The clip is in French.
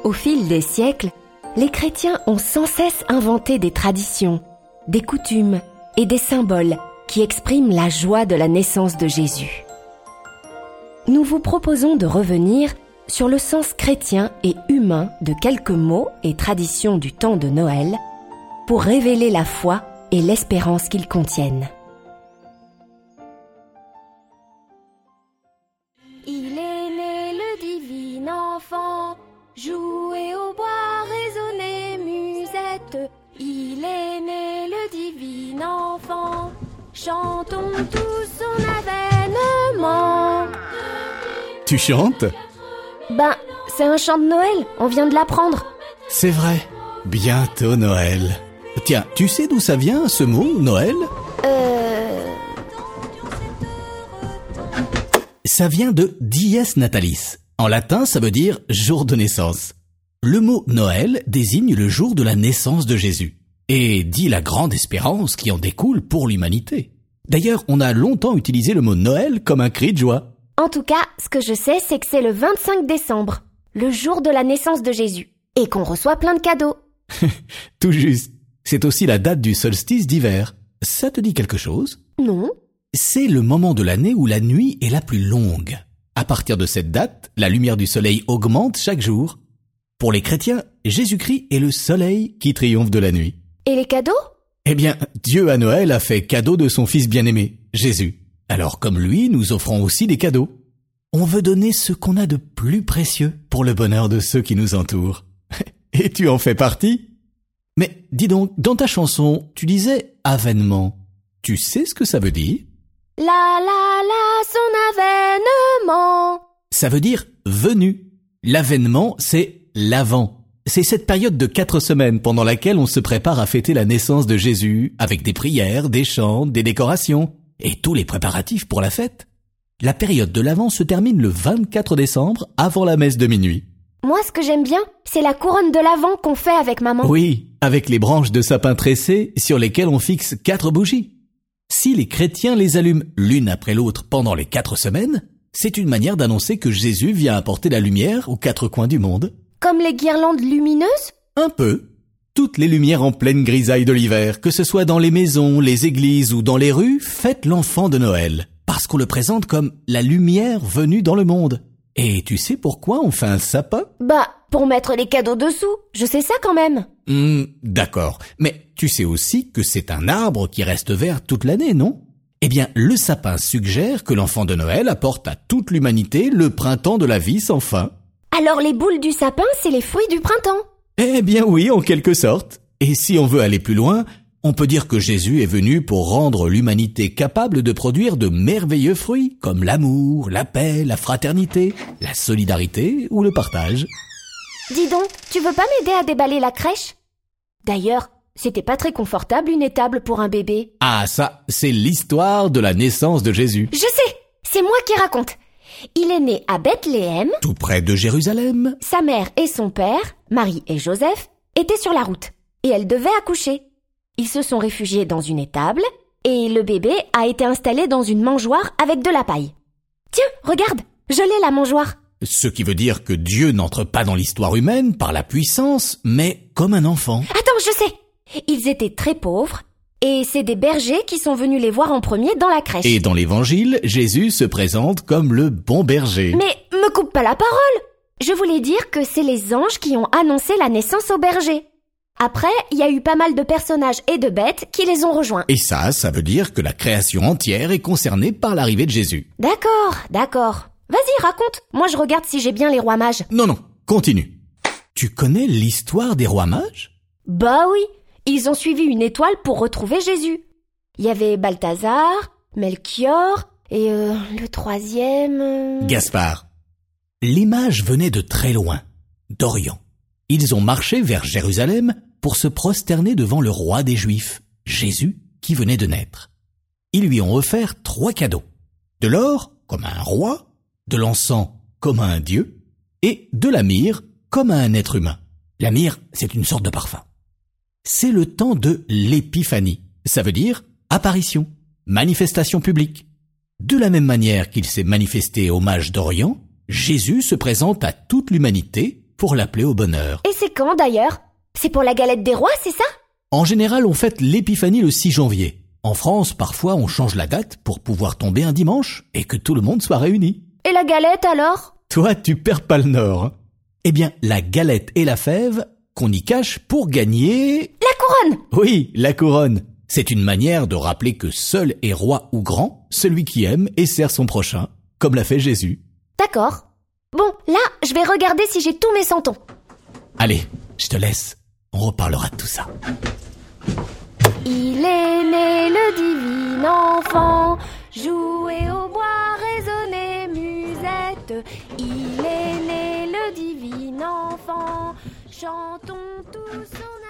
Au fil des siècles, les chrétiens ont sans cesse inventé des traditions, des coutumes et des symboles qui expriment la joie de la naissance de Jésus. Nous vous proposons de revenir sur le sens chrétien et humain de quelques mots et traditions du temps de Noël pour révéler la foi et l'espérance qu'ils contiennent. Il est né le divin enfant, jouez au bois, résonnez musette. Il est né le divin enfant, chantons tous son avènement. Tu chantes ? Ben, c'est un chant de Noël, on vient de l'apprendre. C'est vrai, bientôt Noël. Tiens, tu sais d'où ça vient ce mot, Noël ? Ça vient de dies natalis. En latin, ça veut dire jour de naissance. Le mot Noël désigne le jour de la naissance de Jésus et dit la grande espérance qui en découle pour l'humanité. D'ailleurs, on a longtemps utilisé le mot Noël comme un cri de joie. En tout cas, ce que je sais, c'est que c'est le 25 décembre, le jour de la naissance de Jésus, et qu'on reçoit plein de cadeaux. Tout juste. C'est aussi la date du solstice d'hiver. Ça te dit quelque chose ? Non. C'est le moment de l'année où la nuit est la plus longue. À partir de cette date, la lumière du soleil augmente chaque jour. Pour les chrétiens, Jésus-Christ est le soleil qui triomphe de la nuit. Et les cadeaux ? Eh bien, Dieu à Noël a fait cadeau de son Fils bien-aimé, Jésus. Alors comme lui, nous offrons aussi des cadeaux. On veut donner ce qu'on a de plus précieux pour le bonheur de ceux qui nous entourent. Et tu en fais partie ? Mais dis donc, dans ta chanson, tu disais « avènement ». Tu sais ce que ça veut dire ? Son avènement. Ça veut dire « venu ». L'avènement, c'est l'avant. C'est cette période de 4 semaines pendant laquelle on se prépare à fêter la naissance de Jésus avec des prières, des chants, des décorations et tous les préparatifs pour la fête. La période de l'Avent se termine le 24 décembre avant la messe de minuit. Moi, ce que j'aime bien, c'est la couronne de l'Avent qu'on fait avec maman. Oui, avec les branches de sapin tressées sur lesquelles on fixe 4 bougies. Si les chrétiens les allument l'une après l'autre pendant les 4 semaines, c'est une manière d'annoncer que Jésus vient apporter la lumière aux 4 coins du monde. Comme les guirlandes lumineuses ? Un peu. Toutes les lumières en pleine grisaille de l'hiver, que ce soit dans les maisons, les églises ou dans les rues, fêtent l'enfant de Noël, parce qu'on le présente comme la lumière venue dans le monde. Et tu sais pourquoi on fait un sapin ? Bah, pour mettre les cadeaux dessous, je sais ça quand même. D'accord, mais tu sais aussi que c'est un arbre qui reste vert toute l'année, non ? Eh bien, le sapin suggère que l'enfant de Noël apporte à toute l'humanité le printemps de la vie sans fin. Alors les boules du sapin, c'est les fruits du printemps ? Eh bien oui, en quelque sorte. Et si on veut aller plus loin, on peut dire que Jésus est venu pour rendre l'humanité capable de produire de merveilleux fruits, comme l'amour, la paix, la fraternité, la solidarité ou le partage. Dis donc, tu veux pas m'aider à déballer la crèche ? D'ailleurs, c'était pas très confortable une étable pour un bébé. Ah ça, c'est l'histoire de la naissance de Jésus. Je sais, c'est moi qui raconte. Il est né à Bethléem, tout près de Jérusalem. Sa mère et son père, Marie et Joseph, étaient sur la route et elle devait accoucher. Ils se sont réfugiés dans une étable et le bébé a été installé dans une mangeoire avec de la paille. Tiens, regarde, je l'ai la mangeoire. Ce qui veut dire que Dieu n'entre pas dans l'histoire humaine par la puissance, mais comme un enfant. Attends, je sais. Ils étaient très pauvres et c'est des bergers qui sont venus les voir en premier dans la crèche. Et dans l'évangile, Jésus se présente comme le bon berger. Mais me coupe pas la parole. Je voulais dire que c'est les anges qui ont annoncé la naissance aux bergers. Après, il y a eu pas mal de personnages et de bêtes qui les ont rejoints. Et ça veut dire que la création entière est concernée par l'arrivée de Jésus. D'accord. Vas-y, raconte. Moi, je regarde si j'ai bien les rois mages. Non, continue. Tu connais l'histoire des rois mages ? Bah oui, ils ont suivi une étoile pour retrouver Jésus. Il y avait Balthazar, Melchior et le troisième... Gaspard. Les mages venaient de très loin, d'Orient. Ils ont marché vers Jérusalem pour se prosterner devant le roi des Juifs, Jésus, qui venait de naître. Ils lui ont offert 3 cadeaux. De l'or, comme à un roi, de l'encens, comme à un dieu, et de la myrrhe, comme à un être humain. La myrrhe, c'est une sorte de parfum. C'est le temps de l'épiphanie. Ça veut dire apparition, manifestation publique. De la même manière qu'il s'est manifesté aux mages d'Orient, Jésus se présente à toute l'humanité pour l'appeler au bonheur. Et c'est quand d'ailleurs? C'est pour la galette des rois, c'est ça? En général, on fête l'épiphanie le 6 janvier. En France, parfois, on change la date pour pouvoir tomber un dimanche et que tout le monde soit réuni. Et la galette alors? Toi, tu perds pas le nord. Eh bien, la galette et la fève qu'on y cache pour gagner... La couronne! Oui, la couronne. C'est une manière de rappeler que seul est roi ou grand celui qui aime et sert son prochain, comme l'a fait Jésus. D'accord. Bon, là, je vais regarder si j'ai tous mes santons. Allez, je te laisse. On reparlera de tout ça. Il est né le divin enfant, jouez au bois, résonnez musette. Il est né le divin enfant, chantons tous son